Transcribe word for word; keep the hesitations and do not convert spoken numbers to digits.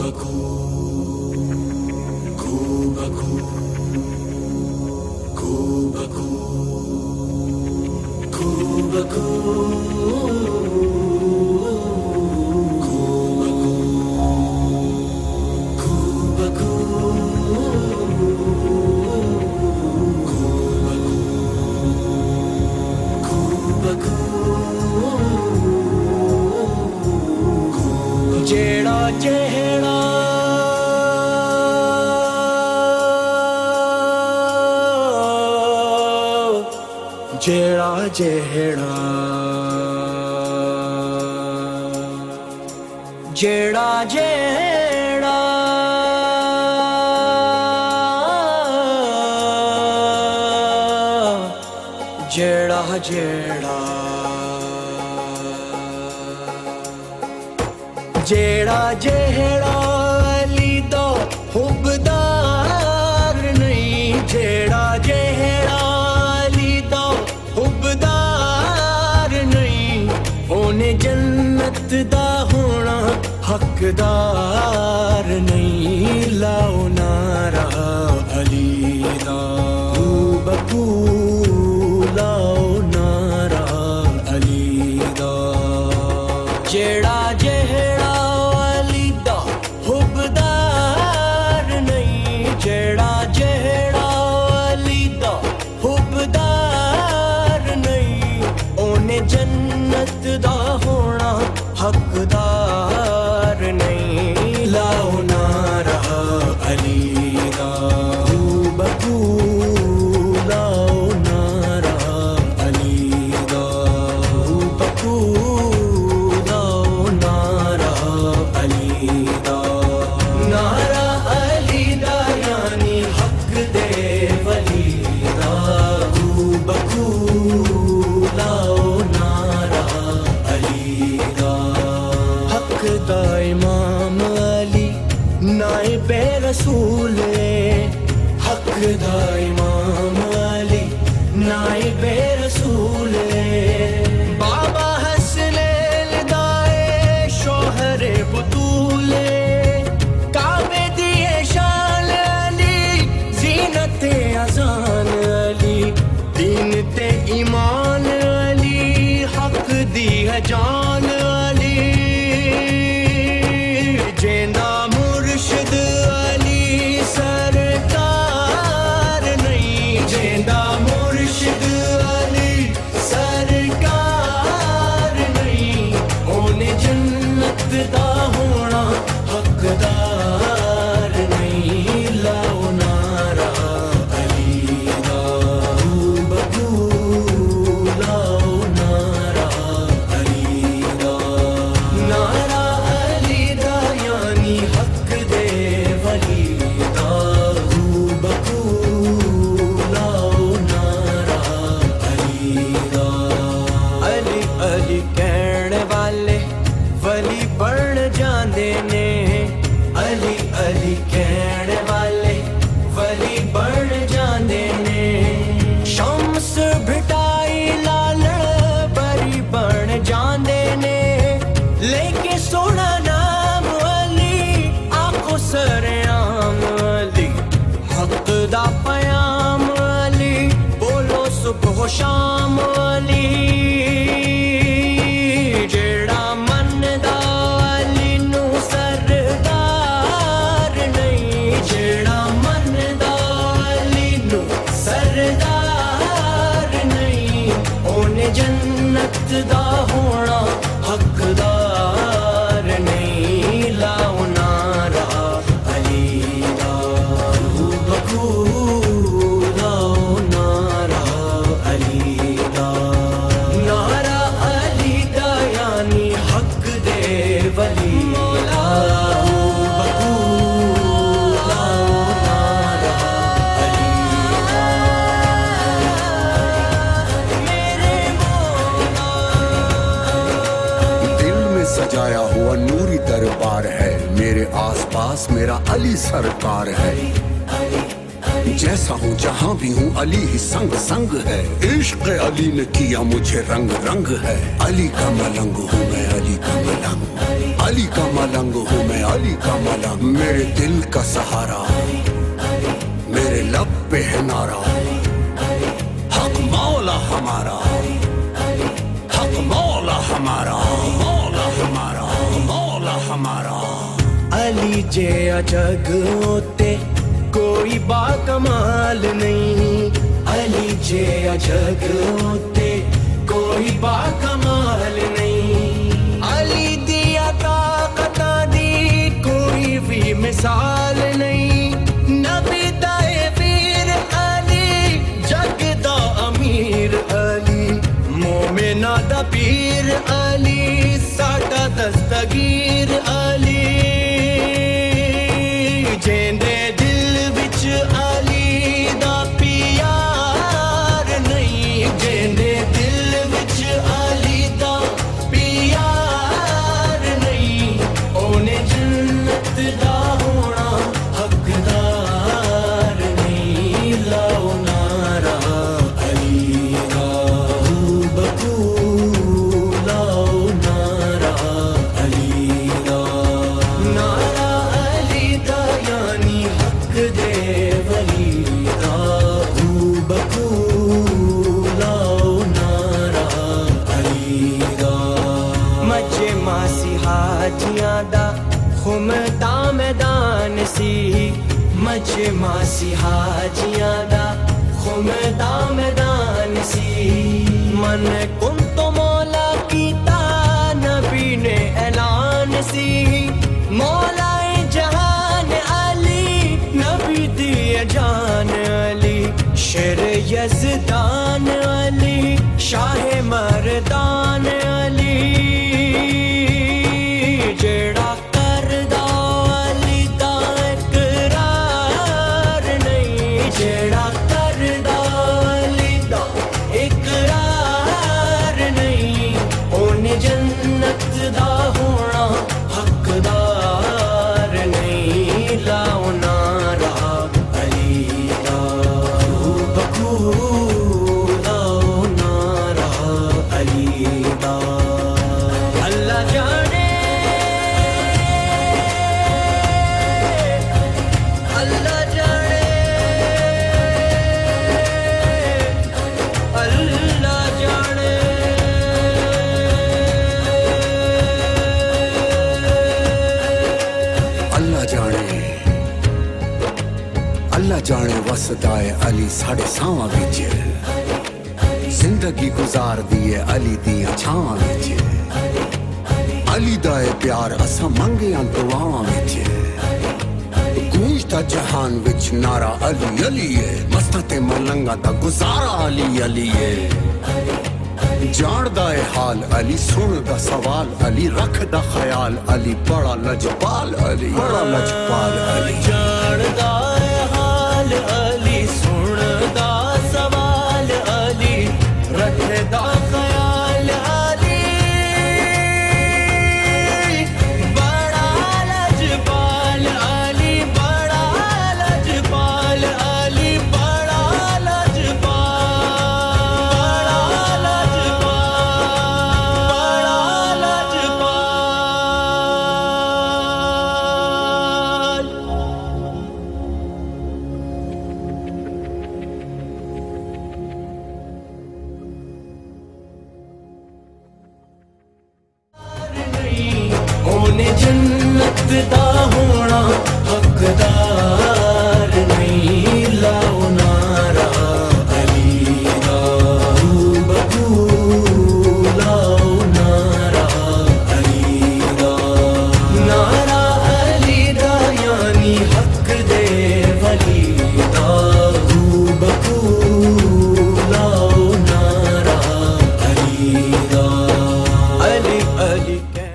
जेड़ा जेड़ा जेड़ा जेड़ा जेड़ा जेड़ा जेड़ा जेड़ा अली दा हुबदार नहीं जेड़ा जेड़ा अली दा हुबदार नहीं ओने जन्नत दा होना हकदार नहीं लाओ नारा अली दा बकू लाओ नारा अली दा जेड़ा जेड़ा अली दा हुबदार नहीं जेड़ा जेड़ा अली दा हुबदार नहीं ओने जन्नत दा होना हकदार नहीं लाओ नारा अली दा बकू लाओ नारा अली दा बकू लाओ नारा अली दा नारा अली दा यानी हक दे वली दा बकू लाओ नारा अली दा हक दा इमाम अली नाइबे रसूल हक दा इमाम अली नाइबे रसूल बाबा हसनैन दाए शोहरे बुतूले काबे दिए शान अली जीनते अजान अली दीन ते ईमान अली हक दी है जान अली जेंदा मुर्शिद अली सरकार नहीं जेंदा मुर्शिद अली सरकार नहीं ओने जन्नत दा होना हकदार नहीं लाओ नारा अली दा बकू लाओ नारा अली दा नारा अली दा यानी हक दे वली दा बकू लाओ नारा अली दा अली अली कहण वाले वली बन जांदे ने अली अली कहण वाले वली बन जांदे ने शम्स भिटाई लाल बरी बन जांदे ने लेके सोना नाम अली आखो सरेआम अली हक दा पयाम अली बोलो सुबह शाम अली जेड़ा मनदा अली नू सरदार नहीं जेड़ा मनदा अली नू सरदार नहीं ओने जन्नत दा होना हकदार नहीं लाओ नारा अली दा बकू लाओ नारा अली दा नारा अली दा यानी हक दे वली दा बकू लाओ नारा अली दा मेरे मौला दिल में सजाया हुआ नूरी दरबार है मेरे आसपास मेरा अली सरकार है अली अली جیسا ہوں جہاں بھی ہوں علی ہی سنگ سنگ ہے. عشق علی نے کیا مجھے رنگ رنگ ہے. علی کا ملنگ ہوں میں علی کا ملنگ, علی کا ملنگ ہوں میں علی کا ملنگ. میرے دل کا سہارا میرے لب پہ ہے نعرہ, حق مولا ہمارا, حق مولا ہمارا, مولا ہمارا, مولا ہمارا. علی جیا جگ ہوتے کوئی با کمال نہیں, علی جیا جگ ہوتے کوئی با کمال نہیں. علی دیا طاقت دی کوئی بھی مثال نہیں. نبی دائے ویر علی جگ دا امیر علی, مومنہ دا پیر علی ساڈا دستگیر علی. جیندے دل وچ علی دا پیار نہیں, جیندے دل وچ علی دا پیار نہیں. اونے جنت دا ہونا حقدار نہیں. لاؤ نعرہ علی دا بکو, لاؤ نعرہ علی دا, نعرہ علی دا یعنی حق دے ولی دا. بکو لاؤ نعرہ علی دا. مجھے ماسی حاجیاں دا خمدا میدان سی, مجھے ماسی حاجیاں دا خمدا میدان سی. من کن تو مولا کیتا نبی نے اعلان سی, مولا جہان علی نبی دی جان علی. شیر یزدان علی شاہ مردان علی, جیڑا کردا علی دا اقرار نہیں, جیڑا کردا علی دا اقرار نہیں. اونے جنت دا ہونا حقدار نہیں. لاؤ نعرہ علی دا بکو, لاؤ نعرہ علی دا. اللہ جانے اللہ جانے اللہ جانے. اللہ جانے اللہ جانے وسدائے علی ساڑے ساواں وچ, زندگی گزار دیے علی دیاں چھاواں وچ. علی دا اے پیار اساں منگیاں دعاواں وچ, گونجدا جہان وچ نعرہ علی علی ہے. مستاں تے ملنگاں دا گزارا علی علی ہے. جاندا اے حال علی, سندا سوال علی, رکھدا خیال علی, بڑا لجپال علی, بڑا لجپال علی. جاندا اے حال